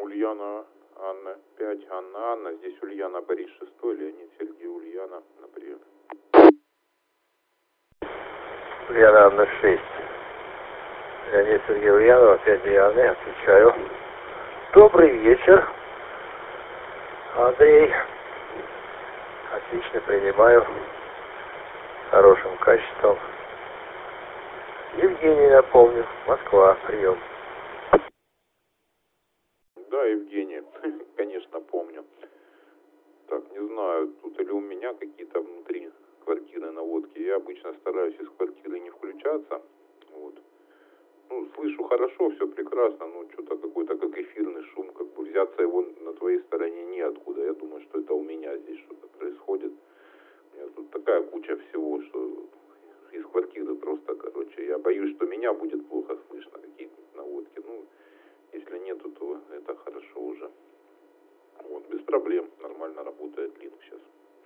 Ульяна Анна 5, Анна, здесь Ульяна Борис 6, Леонид Сергей Ульяна, например. Ульяна Анна 6. Леонид Сергей Ульянов, опять Ульяны, отвечаю. Добрый вечер, Андрей. Отлично принимаю, хорошим качеством. Евгений, напомню, Москва, прием. Да, Евгений, конечно, помню. Так, не знаю, тут или у меня какие-то внутри квартиры наводки. Я обычно стараюсь из квартиры не включаться. Вот. Ну, слышу хорошо, все прекрасно, но что-то какой-то как эфирный шум, как бы взяться его на твоей стороне неоткуда. Я думаю, что это у меня здесь что-то происходит. У меня тут такая куча всего, что из квартиры просто, короче, я боюсь, что меня будет плохо слышно, какие-то наводки. Ну, если нету, то это хорошо уже. Вот, без проблем, нормально работает Linux сейчас.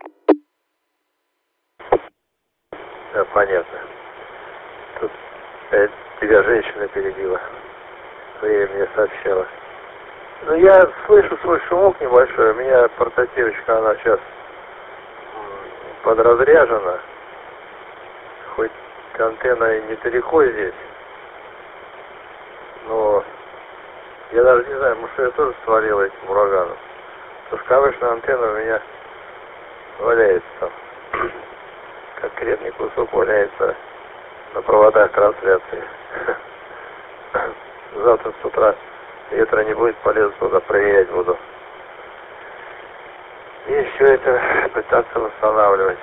Да, понятно. Тут тебя женщина перебила. Время мне сообщала. Ну, я слышу свой шумок небольшой. У меня портативочка, она сейчас подразряжена. Хоть антенна и недалеко здесь. Но я даже не знаю, может, я тоже свалила этим ураганом. Пусковышная антенна у меня валяется там. Как крепкий кусок валяется на проводах трансляции. Завтра с утра ветра не будет, полезу туда, проверять буду. И все это пытаться восстанавливать.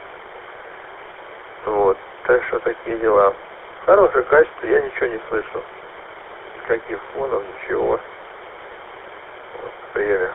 Вот. Так что такие дела. Хорошее качество, я ничего не слышу. Никаких фонов, ничего. Вот, время.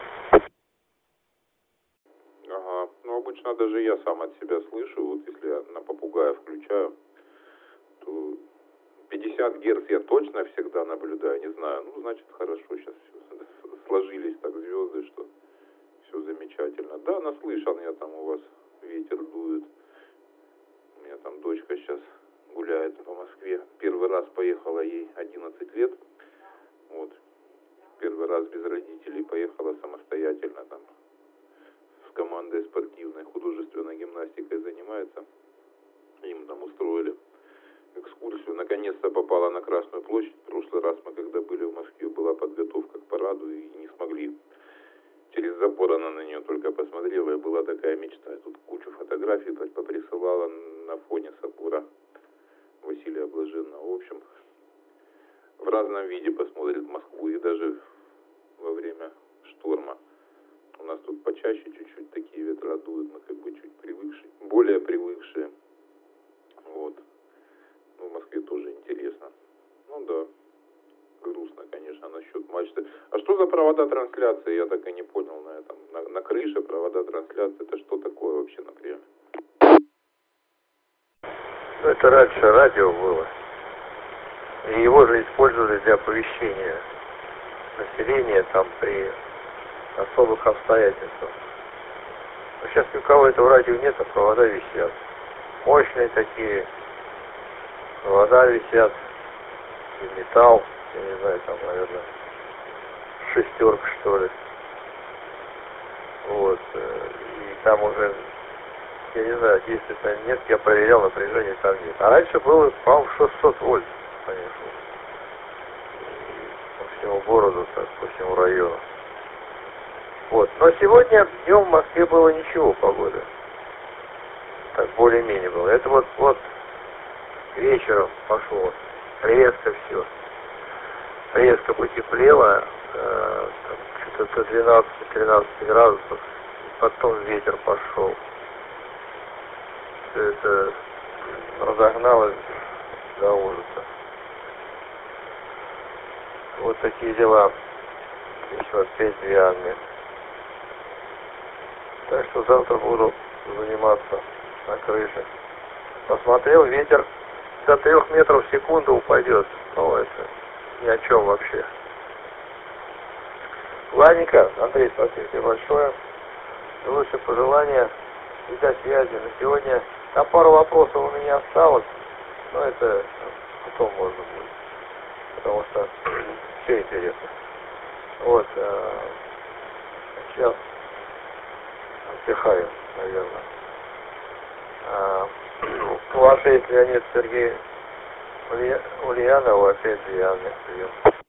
Ага, ну обычно даже я сам от себя слышу, вот если я на попугая включаю, то 50 Гц я точно всегда наблюдаю, не знаю, ну значит хорошо, сейчас все сложились так звезды, что все замечательно. Да, наслышан я там, у вас ветер дует, у меня там дочка сейчас гуляет по Москве, первый раз поехала, ей 11 лет, вот, первый раз без родителей поехала самостоятельно там. С командой спортивной, художественной гимнастикой занимается. Им там устроили экскурсию. Наконец-то попала на Красную площадь. В прошлый раз мы, когда были в Москве, была подготовка к параду и не смогли. Через забор она на нее только посмотрела, и была такая мечта. Я тут кучу фотографий поприсылала на фоне собора Василия Блаженного. В общем, в разном виде посмотрит Москву, и даже во время шторма. У нас тут почаще чуть-чуть такие ветра дуют, мы как бы чуть привыкшие, более привыкшие. Вот. Ну, в Москве тоже интересно. Ну да, грустно, конечно, насчет мачты. А что за провода трансляции? Я так и не понял на этом. На крыше провода трансляции, это что такое вообще, например? Ну, это раньше радио было. И его же использовали для оповещения населения там при особых обстоятельствах. Но сейчас ни у кого этого радио нет, а провода висят. Мощные такие. Провода висят. И металл. Я не знаю, там, наверное, шестерка, что ли. Вот. И там уже, я не знаю, действует там нет. Я проверял, напряжение там нет. А раньше было, по-моему, 600 вольт, конечно. По всему городу, так, по всему району. Вот. Но сегодня днем в Москве было ничего, погода. Так, более-менее было. Это вот вечером пошло. Резко все. Резко потеплело. Что-то до 12-13 градусов. Потом ветер пошел. Все это разогналось до ужаса. Вот такие дела. Еще опять две Анны. Так что завтра буду заниматься на крыше. Посмотрел, ветер до 3 метров в секунду упадет. Ну, это ни о чем вообще. Ладненько, Андрей, спасибо тебе большое. Лучшие пожелания и до связи на сегодня. Там пару вопросов у меня осталось, но это потом можно будет, потому что все интересно. Вот, сейчас отдыхаю, наверное. Ваш есть Леонид Сергей Ульянова, опять же, я прием.